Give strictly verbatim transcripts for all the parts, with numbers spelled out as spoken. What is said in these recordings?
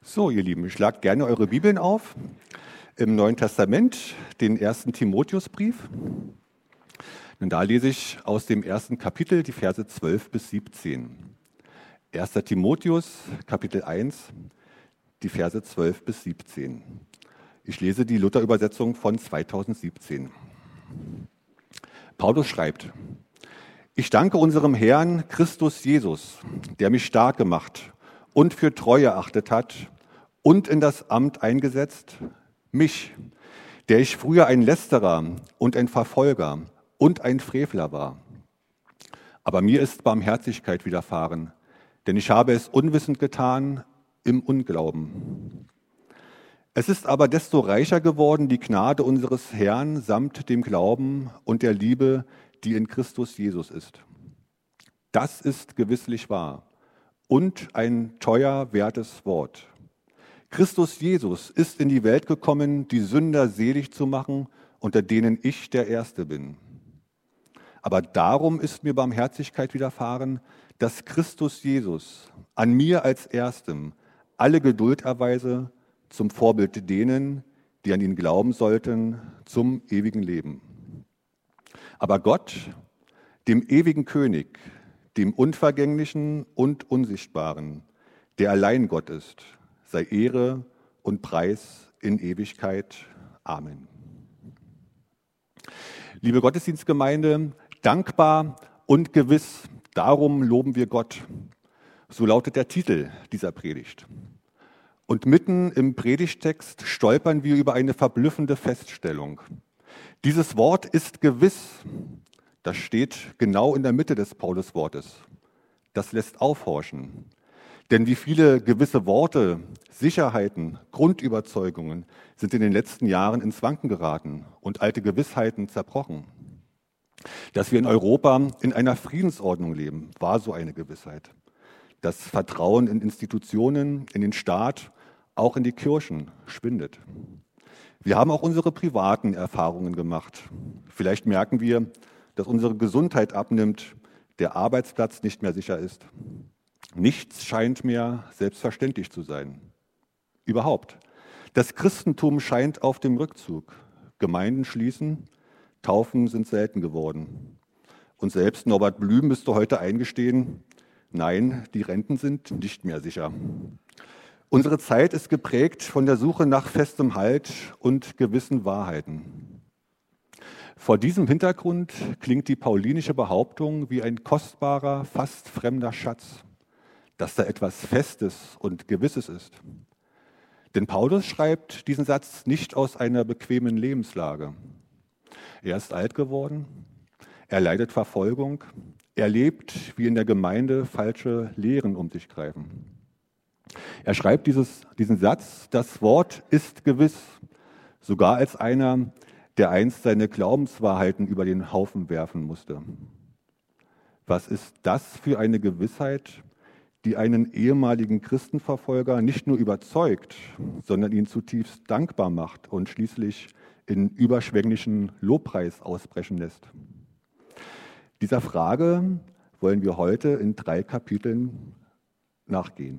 So, ihr Lieben, schlagt gerne eure Bibeln auf. Im Neuen Testament, den ersten Timotheusbrief. Und da lese ich aus dem ersten Kapitel die Verse zwölf bis siebzehn. erster Timotheus, Kapitel eins, die Verse zwölf bis siebzehn. Ich lese die Luther-Übersetzung von zweitausendsiebzehn. Paulus schreibt: Ich danke unserem Herrn Christus Jesus, der mich stark gemacht und für treu erachtet hat und in das Amt eingesetzt, mich, der ich früher ein Lästerer und ein Verfolger und ein Frevler war. Aber mir ist Barmherzigkeit widerfahren, denn ich habe es unwissend getan im Unglauben. Es ist aber desto reicher geworden die Gnade unseres Herrn samt dem Glauben und der Liebe, die in Christus Jesus ist. Das ist gewisslich wahr und ein teuer wertes Wort. Christus Jesus ist in die Welt gekommen, die Sünder selig zu machen, unter denen ich der Erste bin. Aber darum ist mir Barmherzigkeit widerfahren, dass Christus Jesus an mir als Erstem alle Geduld erweise, zum Vorbild denen, die an ihn glauben sollten, zum ewigen Leben. Aber Gott, dem ewigen König, dem Unvergänglichen und Unsichtbaren, der allein Gott ist, sei Ehre und Preis in Ewigkeit. Amen. Liebe Gottesdienstgemeinde, dankbar und gewiss, darum loben wir Gott. So lautet der Titel dieser Predigt. Und mitten im Predigtext stolpern wir über eine verblüffende Feststellung. Dieses Wort ist gewiss. Das steht genau in der Mitte des Pauluswortes. Das lässt aufhorchen. Denn wie viele gewisse Worte, Sicherheiten, Grundüberzeugungen sind in den letzten Jahren ins Wanken geraten und alte Gewissheiten zerbrochen. Dass wir in Europa in einer Friedensordnung leben, war so eine Gewissheit. Das Vertrauen in Institutionen, in den Staat, auch in die Kirchen schwindet. Wir haben auch unsere privaten Erfahrungen gemacht. Vielleicht merken wir, dass unsere Gesundheit abnimmt, der Arbeitsplatz nicht mehr sicher ist. Nichts scheint mehr selbstverständlich zu sein. Überhaupt. Das Christentum scheint auf dem Rückzug. Gemeinden schließen, Taufen sind selten geworden. Und selbst Norbert Blüm müsste heute eingestehen, nein, die Renten sind nicht mehr sicher. Unsere Zeit ist geprägt von der Suche nach festem Halt und gewissen Wahrheiten. Vor diesem Hintergrund klingt die paulinische Behauptung wie ein kostbarer, fast fremder Schatz, dass da etwas Festes und Gewisses ist. Denn Paulus schreibt diesen Satz nicht aus einer bequemen Lebenslage. Er ist alt geworden, er leidet Verfolgung, er lebt, wie in der Gemeinde falsche Lehren um sich greifen. Er schreibt dieses, diesen Satz, das Wort ist gewiss, sogar als einer, der einst seine Glaubenswahrheiten über den Haufen werfen musste. Was ist das für eine Gewissheit, die einen ehemaligen Christenverfolger nicht nur überzeugt, sondern ihn zutiefst dankbar macht und schließlich in überschwänglichen Lobpreis ausbrechen lässt? Dieser Frage wollen wir heute in drei Kapiteln nachgehen.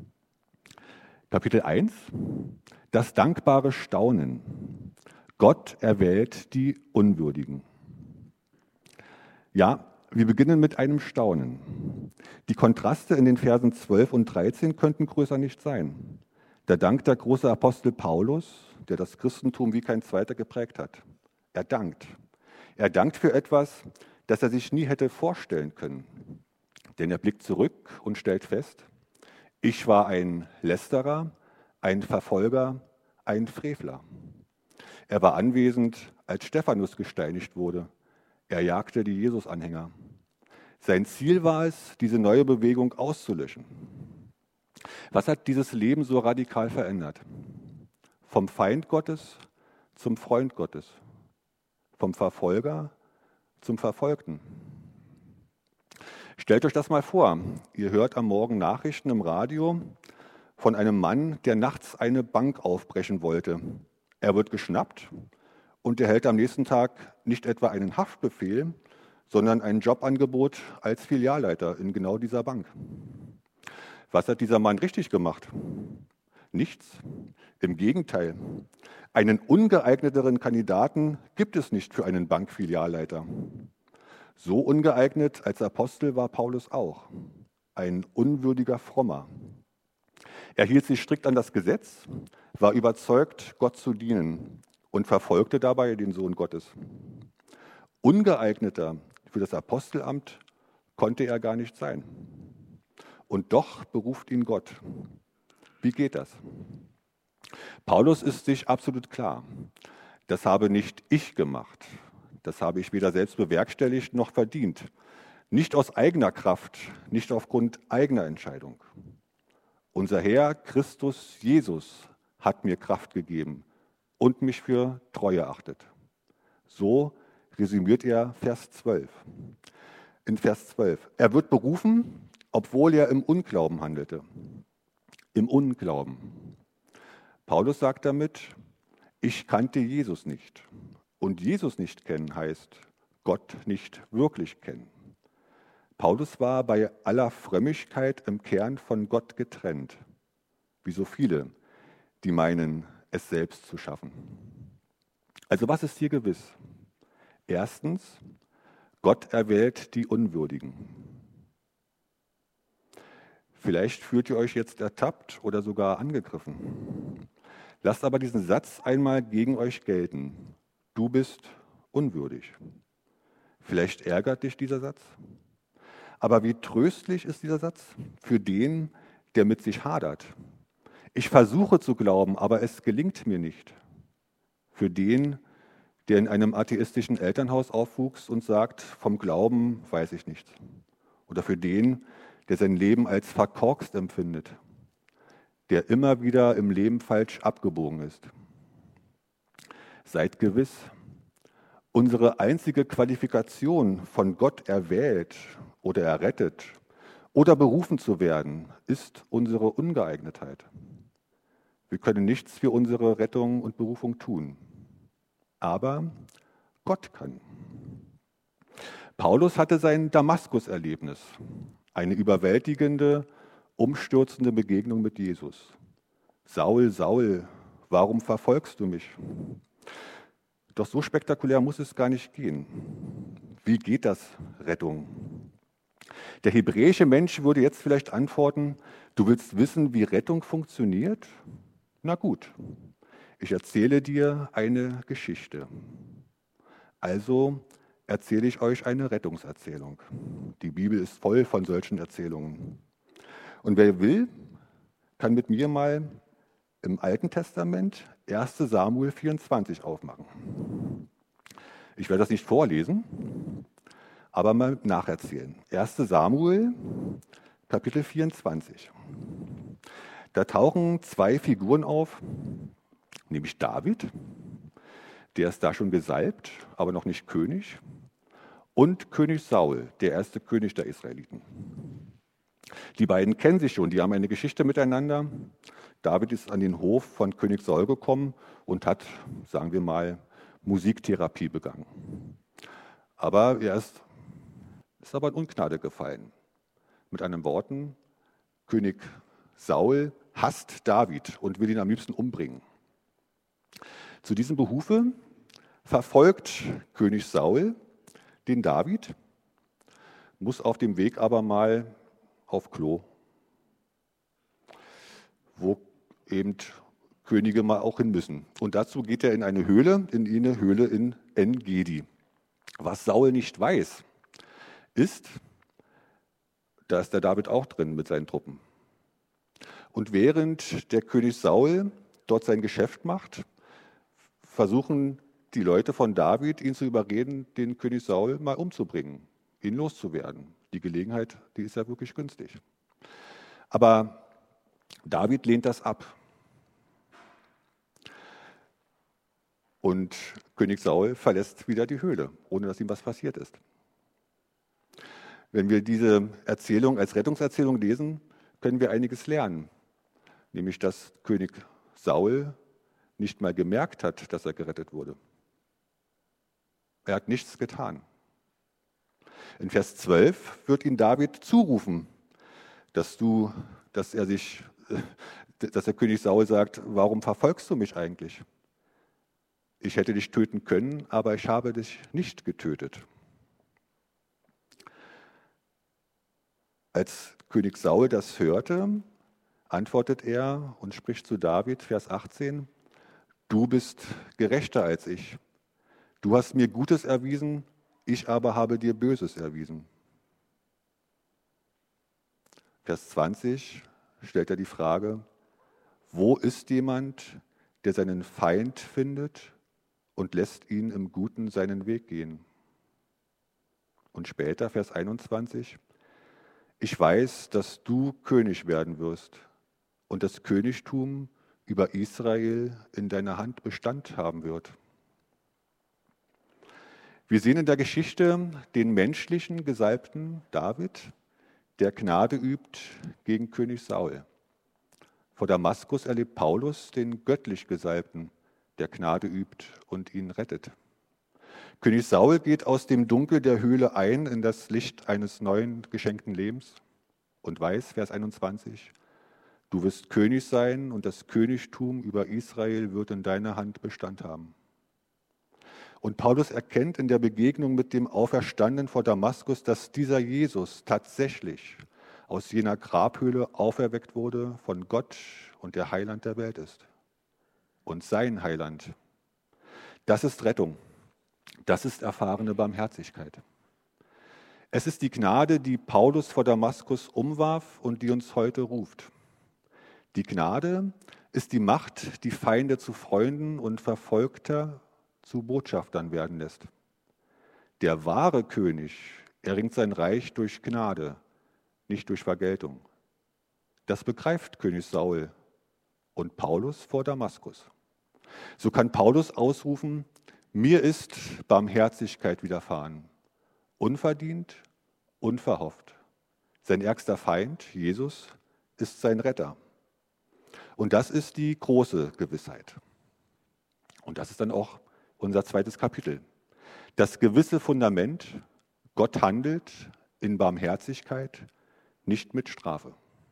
Kapitel eins, das dankbare Staunen. Gott erwählt die Unwürdigen. Ja, wir beginnen mit einem Staunen. Die Kontraste in den Versen zwölf und dreizehn könnten größer nicht sein. Da dankt der große Apostel Paulus, der das Christentum wie kein zweiter geprägt hat. Er dankt. Er dankt für etwas, das er sich nie hätte vorstellen können. Denn er blickt zurück und stellt fest, ich war ein Lästerer, ein Verfolger, ein Frevler. Er war anwesend, als Stephanus gesteinigt wurde. Er jagte die Jesus-Anhänger. Sein Ziel war es, diese neue Bewegung auszulöschen. Was hat dieses Leben so radikal verändert? Vom Feind Gottes zum Freund Gottes. Vom Verfolger zum Verfolgten. Stellt euch das mal vor. Ihr hört am Morgen Nachrichten im Radio von einem Mann, der nachts eine Bank aufbrechen wollte. Er wird geschnappt und erhält am nächsten Tag nicht etwa einen Haftbefehl, sondern ein Jobangebot als Filialleiter in genau dieser Bank. Was hat dieser Mann richtig gemacht? Nichts. Im Gegenteil. Einen ungeeigneteren Kandidaten gibt es nicht für einen Bankfilialleiter. So ungeeignet als Apostel war Paulus auch. Ein unwürdiger Frommer. Er hielt sich strikt an das Gesetz, war überzeugt, Gott zu dienen und verfolgte dabei den Sohn Gottes. Ungeeigneter für das Apostelamt konnte er gar nicht sein. Und doch beruft ihn Gott. Wie geht das? Paulus ist sich absolut klar. Das habe nicht ich gemacht. Das habe ich weder selbst bewerkstelligt noch verdient. Nicht aus eigener Kraft, nicht aufgrund eigener Entscheidung. Unser Herr Christus Jesus hat mir Kraft gegeben und mich für treu erachtet. So resümiert er Vers zwölf. In Vers zwölf. Er wird berufen, obwohl er im Unglauben handelte. Im Unglauben. Paulus sagt damit, ich kannte Jesus nicht. Und Jesus nicht kennen heißt, Gott nicht wirklich kennen. Paulus war bei aller Frömmigkeit im Kern von Gott getrennt, wie so viele, die meinen, es selbst zu schaffen. Also was ist hier gewiss? Erstens, Gott erwählt die Unwürdigen. Vielleicht fühlt ihr euch jetzt ertappt oder sogar angegriffen. Lasst aber diesen Satz einmal gegen euch gelten. Du bist unwürdig. Vielleicht ärgert dich dieser Satz. Aber wie tröstlich ist dieser Satz für den, der mit sich hadert. Ich versuche zu glauben, aber es gelingt mir nicht. Für den, der in einem atheistischen Elternhaus aufwuchs und sagt, vom Glauben weiß ich nichts. Oder für den, der sein Leben als verkorkst empfindet, der immer wieder im Leben falsch abgebogen ist. Seid gewiss, unsere einzige Qualifikation, von Gott erwählt oder errettet oder berufen zu werden, ist unsere Ungeeignetheit. Wir können nichts für unsere Rettung und Berufung tun. Aber Gott kann. Paulus hatte sein Damaskus-Erlebnis, eine überwältigende, umstürzende Begegnung mit Jesus. Saul, Saul, warum verfolgst du mich? Doch so spektakulär muss es gar nicht gehen. Wie geht das, Rettung? Der hebräische Mensch würde jetzt vielleicht antworten, du willst wissen, wie Rettung funktioniert? Na gut, ich erzähle dir eine Geschichte. Also erzähle ich euch eine Rettungserzählung. Die Bibel ist voll von solchen Erzählungen. Und wer will, kann mit mir mal im Alten Testament erster Samuel vierundzwanzig aufmachen. Ich werde das nicht vorlesen, aber mal nacherzählen. erster Samuel, Kapitel vierundzwanzig. Da tauchen zwei Figuren auf, nämlich David, der ist da schon gesalbt, aber noch nicht König, und König Saul, der erste König der Israeliten. Die beiden kennen sich schon, die haben eine Geschichte miteinander. David ist an den Hof von König Saul gekommen und hat, sagen wir mal, Musiktherapie begangen. Aber er ist, ist aber in Ungnade gefallen. Mit anderen Worten, König Saul hasst David und will ihn am liebsten umbringen. Zu diesem Behufe verfolgt König Saul den David, muss auf dem Weg aber mal auf Klo, wo eben Könige mal auch hin müssen. Und dazu geht er in eine Höhle, in eine Höhle in En-Gedi. Was Saul nicht weiß, ist, da ist der David auch drin mit seinen Truppen. Und während der König Saul dort sein Geschäft macht, versuchen die Leute von David, ihn zu überreden, den König Saul mal umzubringen, ihn loszuwerden. Die Gelegenheit, die ist ja wirklich günstig. Aber David lehnt das ab. Und König Saul verlässt wieder die Höhle, ohne dass ihm was passiert ist. Wenn wir diese Erzählung als Rettungserzählung lesen, können wir einiges lernen. Nämlich, dass König Saul nicht mal gemerkt hat, dass er gerettet wurde. Er hat nichts getan. In Vers zwölf wird ihn David zurufen, dass, du, dass er sich dass der König Saul sagt, warum verfolgst du mich eigentlich? Ich hätte dich töten können, aber ich habe dich nicht getötet. Als König Saul das hörte, antwortet er und spricht zu David, Vers achtzehn, du bist gerechter als ich. Du hast mir Gutes erwiesen, ich aber habe dir Böses erwiesen. Vers zwanzig stellt er die Frage, wo ist jemand, der seinen Feind findet und lässt ihn im Guten seinen Weg gehen? Und später, Vers einundzwanzig, ich weiß, dass du König werden wirst und das Königtum über Israel in deiner Hand Bestand haben wird. Wir sehen in der Geschichte den menschlichen Gesalbten David, der Gnade übt gegen König Saul. Vor Damaskus erlebt Paulus den göttlich Gesalbten, der Gnade übt und ihn rettet. König Saul geht aus dem Dunkel der Höhle ein in das Licht eines neuen geschenkten Lebens und weiß, Vers einundzwanzig, du wirst König sein und das Königtum über Israel wird in deiner Hand Bestand haben. Und Paulus erkennt in der Begegnung mit dem Auferstandenen vor Damaskus, dass dieser Jesus tatsächlich aus jener Grabhöhle auferweckt wurde von Gott und der Heiland der Welt ist. Und sein Heiland, das ist Rettung. Das ist erfahrene Barmherzigkeit. Es ist die Gnade, die Paulus vor Damaskus umwarf und die uns heute ruft. Die Gnade ist die Macht, die Feinde zu Freunden und Verfolgter zu Botschaftern werden lässt. Der wahre König erringt sein Reich durch Gnade, nicht durch Vergeltung. Das begreift König Saul und Paulus vor Damaskus. So kann Paulus ausrufen, mir ist Barmherzigkeit widerfahren, unverdient, unverhofft. Sein ärgster Feind, Jesus, ist sein Retter. Und das ist die große Gewissheit. Und das ist dann auch unser zweites Kapitel. Das gewisse Fundament, Gott handelt in Barmherzigkeit, nicht mit Strafe.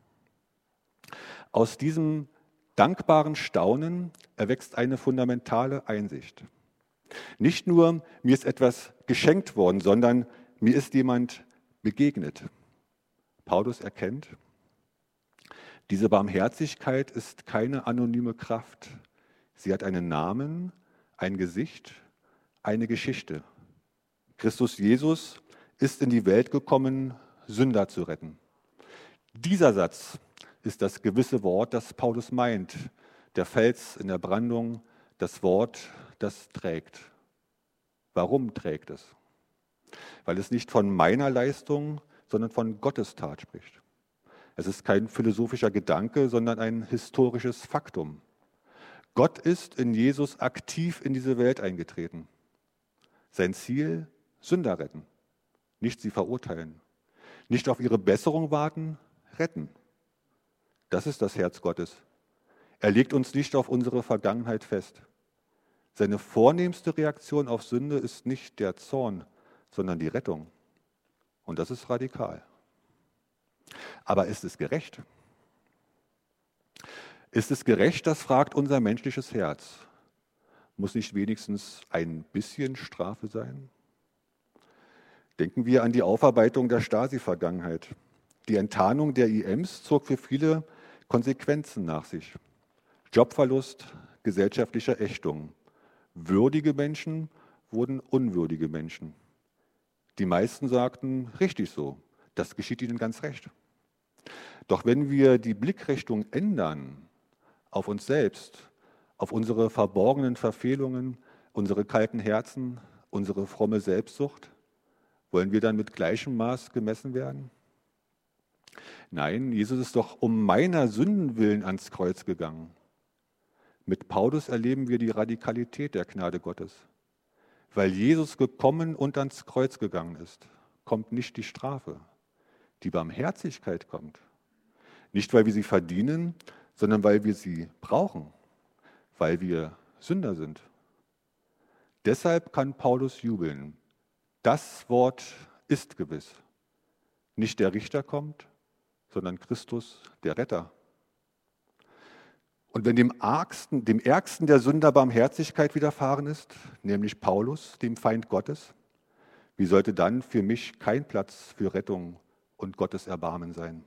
Aus diesem dankbaren Staunen erwächst eine fundamentale Einsicht. Nicht nur, mir ist etwas geschenkt worden, sondern mir ist jemand begegnet. Paulus erkennt, diese Barmherzigkeit ist keine anonyme Kraft. Sie hat einen Namen, ein Gesicht, eine Geschichte. Christus Jesus ist in die Welt gekommen, Sünder zu retten. Dieser Satz ist das gewisse Wort, das Paulus meint. Der Fels in der Brandung, das Wort, das trägt. Warum trägt es? Weil es nicht von meiner Leistung, sondern von Gottes Tat spricht. Es ist kein philosophischer Gedanke, sondern ein historisches Faktum. Gott ist in Jesus aktiv in diese Welt eingetreten. Sein Ziel, Sünder retten, nicht sie verurteilen. Nicht auf ihre Besserung warten, retten. Das ist das Herz Gottes. Er legt uns nicht auf unsere Vergangenheit fest. Seine vornehmste Reaktion auf Sünde ist nicht der Zorn, sondern die Rettung. Und das ist radikal. Aber ist es gerecht? Ist es gerecht, das fragt unser menschliches Herz. Muss nicht wenigstens ein bisschen Strafe sein? Denken wir an die Aufarbeitung der Stasi-Vergangenheit. Die Enttarnung der I Ems zog für viele Konsequenzen nach sich. Jobverlust, gesellschaftliche Ächtung. Würdige Menschen wurden unwürdige Menschen. Die meisten sagten, richtig so, das geschieht ihnen ganz recht. Doch wenn wir die Blickrichtung ändern auf uns selbst, auf unsere verborgenen Verfehlungen, unsere kalten Herzen, unsere fromme Selbstsucht, wollen wir dann mit gleichem Maß gemessen werden? Nein, Jesus ist doch um meiner Sünden willen ans Kreuz gegangen. Mit Paulus erleben wir die Radikalität der Gnade Gottes. Weil Jesus gekommen und ans Kreuz gegangen ist, kommt nicht die Strafe. Die Barmherzigkeit kommt. Nicht, weil wir sie verdienen, sondern weil wir sie brauchen, weil wir Sünder sind. Deshalb kann Paulus jubeln. Das Wort ist gewiss. Nicht der Richter kommt, sondern Christus, der Retter. Und wenn dem Ärgsten, dem Ärgsten der Sünder Barmherzigkeit widerfahren ist, nämlich Paulus, dem Feind Gottes, wie sollte dann für mich kein Platz für Rettung und Gottes Erbarmen sein?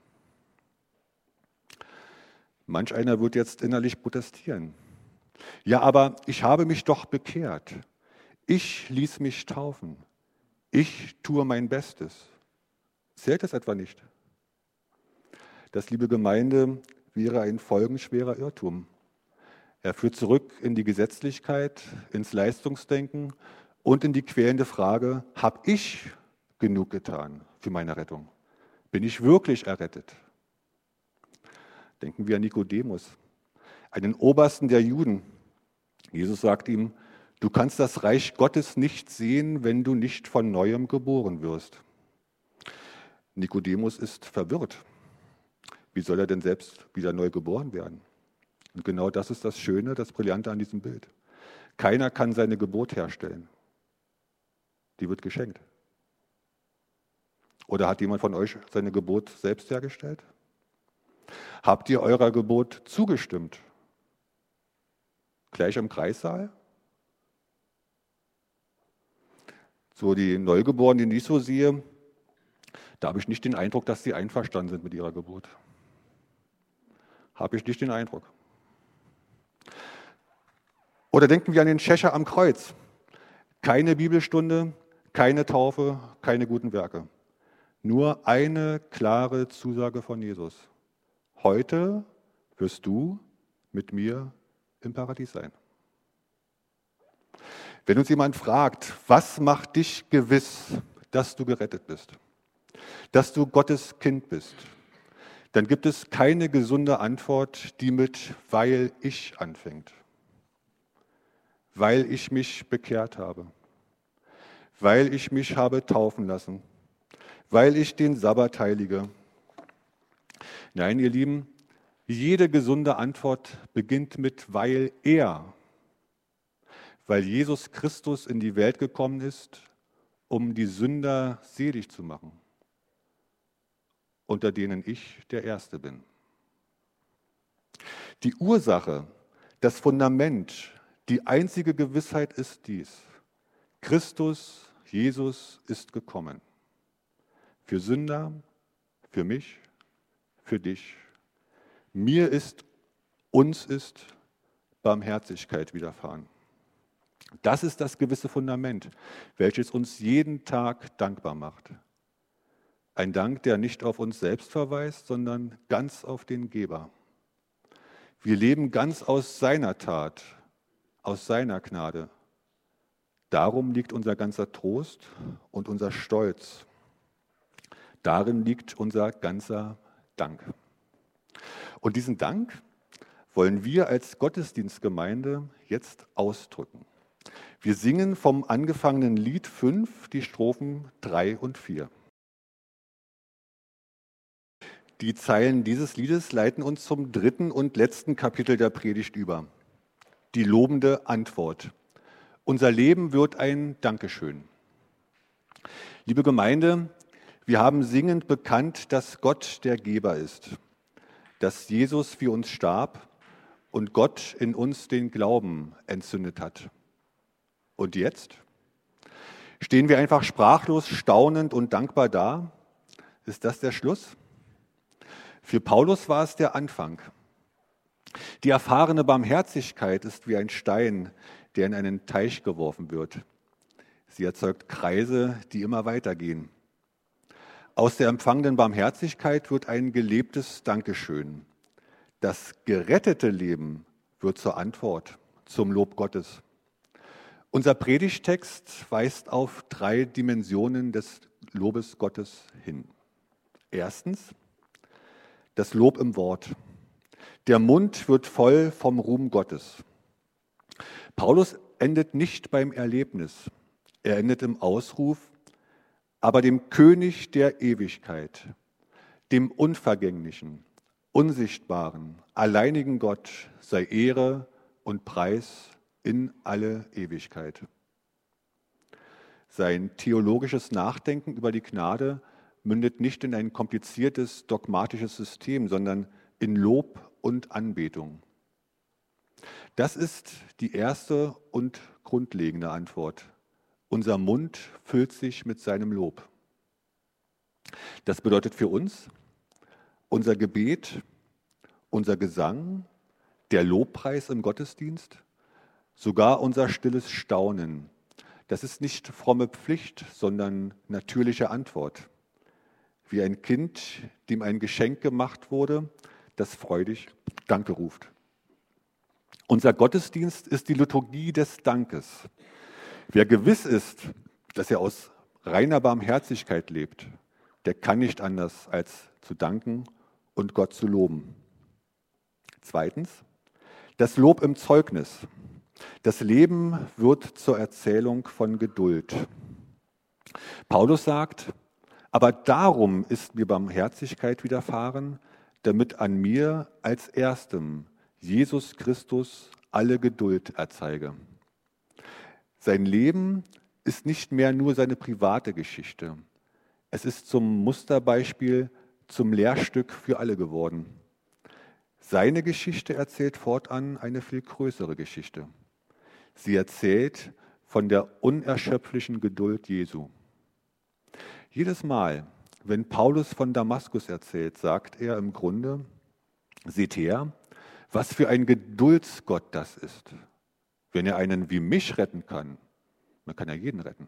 Manch einer wird jetzt innerlich protestieren. Ja, aber ich habe mich doch bekehrt. Ich ließ mich taufen. Ich tue mein Bestes. Zählt das etwa nicht? Das, liebe Gemeinde, wäre ein folgenschwerer Irrtum. Er führt zurück in die Gesetzlichkeit, ins Leistungsdenken und in die quälende Frage, habe ich genug getan für meine Rettung? Bin ich wirklich errettet? Denken wir an Nikodemus, einen Obersten der Juden. Jesus sagt ihm, du kannst das Reich Gottes nicht sehen, wenn du nicht von Neuem geboren wirst. Nikodemus ist verwirrt. Wie soll er denn selbst wieder neu geboren werden? Und genau das ist das Schöne, das Brillante an diesem Bild. Keiner kann seine Geburt herstellen. Die wird geschenkt. Oder hat jemand von euch seine Geburt selbst hergestellt? Habt ihr eurer Geburt zugestimmt? Gleich im Kreissaal? So die Neugeborenen, die ich so sehe, da habe ich nicht den Eindruck, dass sie einverstanden sind mit ihrer Geburt. Habe ich nicht den Eindruck. Oder denken wir an den Schächer am Kreuz. Keine Bibelstunde, keine Taufe, keine guten Werke. Nur eine klare Zusage von Jesus. Heute wirst du mit mir im Paradies sein. Wenn uns jemand fragt, was macht dich gewiss, dass du gerettet bist, dass du Gottes Kind bist, dann gibt es keine gesunde Antwort, die mit weil ich anfängt. Weil ich mich bekehrt habe, weil ich mich habe taufen lassen, weil ich den Sabbat heilige. Nein, ihr Lieben, jede gesunde Antwort beginnt mit weil er, weil Jesus Christus in die Welt gekommen ist, um die Sünder selig zu machen, unter denen ich der Erste bin. Die Ursache, das Fundament, die einzige Gewissheit ist dies: Christus, Jesus ist gekommen. Für Sünder, für mich, für dich. Mir ist, uns ist Barmherzigkeit widerfahren. Das ist das gewisse Fundament, welches uns jeden Tag dankbar macht. Ein Dank, der nicht auf uns selbst verweist, sondern ganz auf den Geber. Wir leben ganz aus seiner Tat, aus seiner Gnade. Darum liegt unser ganzer Trost und unser Stolz. Darin liegt unser ganzer Dank. Und diesen Dank wollen wir als Gottesdienstgemeinde jetzt ausdrücken. Wir singen vom angefangenen Lied fünf die Strophen drei und vier. Die Zeilen dieses Liedes leiten uns zum dritten und letzten Kapitel der Predigt über. Die lobende Antwort. Unser Leben wird ein Dankeschön. Liebe Gemeinde, wir haben singend bekannt, dass Gott der Geber ist, dass Jesus für uns starb und Gott in uns den Glauben entzündet hat. Und jetzt? Stehen wir einfach sprachlos, staunend und dankbar da? Ist das der Schluss? Für Paulus war es der Anfang. Die erfahrene Barmherzigkeit ist wie ein Stein, der in einen Teich geworfen wird. Sie erzeugt Kreise, die immer weitergehen. Aus der empfangenen Barmherzigkeit wird ein gelebtes Dankeschön. Das gerettete Leben wird zur Antwort, zum Lob Gottes. Unser Predigtext weist auf drei Dimensionen des Lobes Gottes hin. Erstens, das Lob im Wort. Der Mund wird voll vom Ruhm Gottes. Paulus endet nicht beim Erlebnis. Er endet im Ausruf, aber dem König der Ewigkeit, dem Unvergänglichen, Unsichtbaren, alleinigen Gott sei Ehre und Preis in alle Ewigkeit. Sein theologisches Nachdenken über die Gnade mündet nicht in ein kompliziertes dogmatisches System, sondern in Lob und Anbetung. Das ist die erste und grundlegende Antwort. Unser Mund füllt sich mit seinem Lob. Das bedeutet für uns, unser Gebet, unser Gesang, der Lobpreis im Gottesdienst, sogar unser stilles Staunen, das ist nicht fromme Pflicht, sondern natürliche Antwort. Wie ein Kind, dem ein Geschenk gemacht wurde, das freudig Danke ruft. Unser Gottesdienst ist die Liturgie des Dankes. Wer gewiss ist, dass er aus reiner Barmherzigkeit lebt, der kann nicht anders als zu danken und Gott zu loben. Zweitens, das Lob im Zeugnis. Das Leben wird zur Erzählung von Geduld. Paulus sagt, aber darum ist mir Barmherzigkeit widerfahren, damit an mir als Erstem Jesus Christus alle Geduld erzeige. Sein Leben ist nicht mehr nur seine private Geschichte. Es ist zum Musterbeispiel, zum Lehrstück für alle geworden. Seine Geschichte erzählt fortan eine viel größere Geschichte. Sie erzählt von der unerschöpflichen Geduld Jesu. Jedes Mal, wenn Paulus von Damaskus erzählt, sagt er im Grunde, seht her, was für ein Geduldsgott das ist. Wenn er einen wie mich retten kann, dann kann er jeden retten.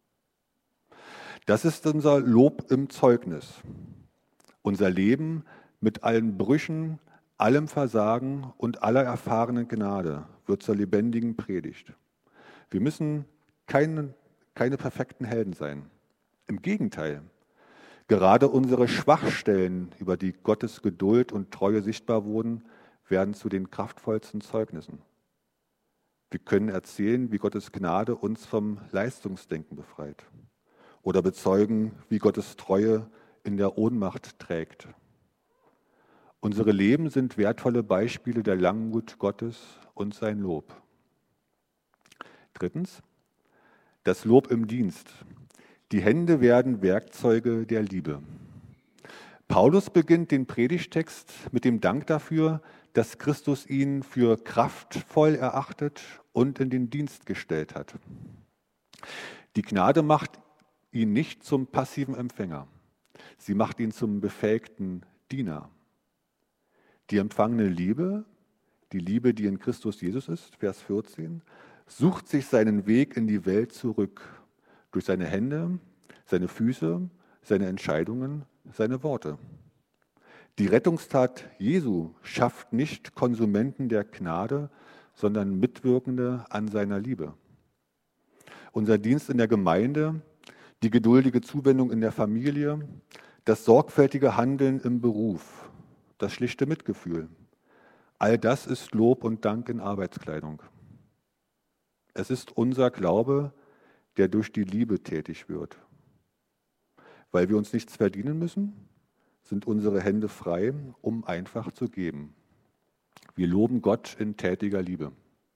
Das ist unser Lob im Zeugnis. Unser Leben mit allen Brüchen, allem Versagen und aller erfahrenen Gnade wird zur lebendigen Predigt. Wir müssen keine, keine perfekten Helden sein. Im Gegenteil, gerade unsere Schwachstellen, über die Gottes Geduld und Treue sichtbar wurden, werden zu den kraftvollsten Zeugnissen. Wir können erzählen, wie Gottes Gnade uns vom Leistungsdenken befreit oder bezeugen, wie Gottes Treue in der Ohnmacht trägt. Unsere Leben sind wertvolle Beispiele der Langmut Gottes und sein Lob. Drittens, das Lob im Dienst. Die Hände werden Werkzeuge der Liebe. Paulus beginnt den Predigtext mit dem Dank dafür, dass Christus ihn für kraftvoll erachtet und in den Dienst gestellt hat. Die Gnade macht ihn nicht zum passiven Empfänger. Sie macht ihn zum befähigten Diener. Die empfangene Liebe, die Liebe, die in Christus Jesus ist, Vers vierzehn, sucht sich seinen Weg in die Welt zurück, durch seine Hände, seine Füße, seine Entscheidungen, seine Worte. Die Rettungstat Jesu schafft nicht Konsumenten der Gnade, sondern Mitwirkende an seiner Liebe. Unser Dienst in der Gemeinde, die geduldige Zuwendung in der Familie, das sorgfältige Handeln im Beruf, das schlichte Mitgefühl, all das ist Lob und Dank in Arbeitskleidung. Es ist unser Glaube, der durch die Liebe tätig wird. Weil wir uns nichts verdienen müssen, sind unsere Hände frei, um einfach zu geben. Wir loben Gott in tätiger Liebe.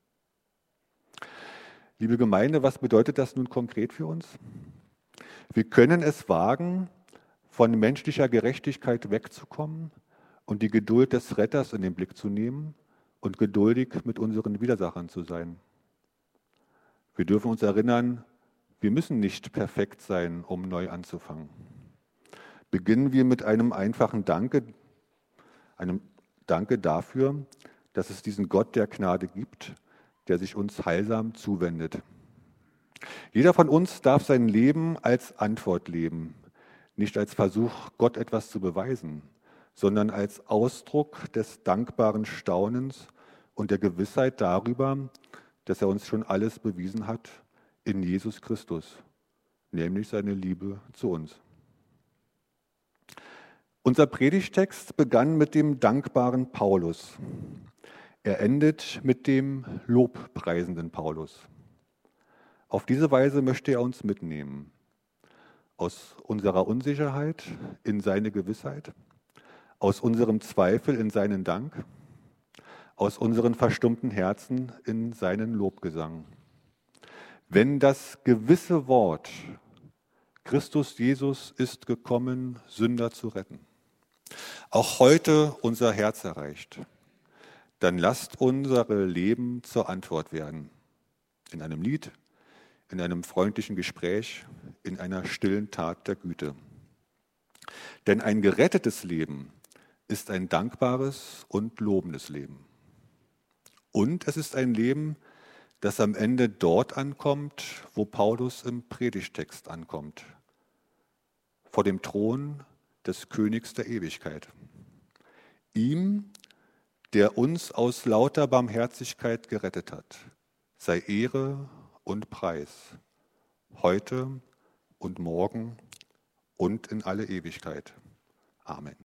Liebe Gemeinde, was bedeutet das nun konkret für uns? Wir können es wagen, von menschlicher Gerechtigkeit wegzukommen und die Geduld des Retters in den Blick zu nehmen und geduldig mit unseren Widersachern zu sein. Wir dürfen uns erinnern, wir müssen nicht perfekt sein, um neu anzufangen. Beginnen wir mit einem einfachen Danke, einem Danke dafür, dass es diesen Gott der Gnade gibt, der sich uns heilsam zuwendet. Jeder von uns darf sein Leben als Antwort leben, nicht als Versuch, Gott etwas zu beweisen, sondern als Ausdruck des dankbaren Staunens und der Gewissheit darüber, dass er uns schon alles bewiesen hat in Jesus Christus, nämlich seine Liebe zu uns. Unser Predigtext begann mit dem dankbaren Paulus. Er endet mit dem lobpreisenden Paulus. Auf diese Weise möchte er uns mitnehmen. Aus unserer Unsicherheit in seine Gewissheit, aus unserem Zweifel in seinen Dank, aus unseren verstummten Herzen in seinen Lobgesang. Wenn das gewisse Wort, Christus Jesus ist gekommen, Sünder zu retten, auch heute unser Herz erreicht, dann lasst unsere Leben zur Antwort werden. In einem Lied, in einem freundlichen Gespräch, in einer stillen Tat der Güte. Denn ein gerettetes Leben ist ein dankbares und lobendes Leben. Und es ist ein Leben, das am Ende dort ankommt, wo Paulus im Predigtext ankommt, vor dem Thron des Königs der Ewigkeit. Ihm, der uns aus lauter Barmherzigkeit gerettet hat, sei Ehre und Preis, heute und morgen und in alle Ewigkeit. Amen.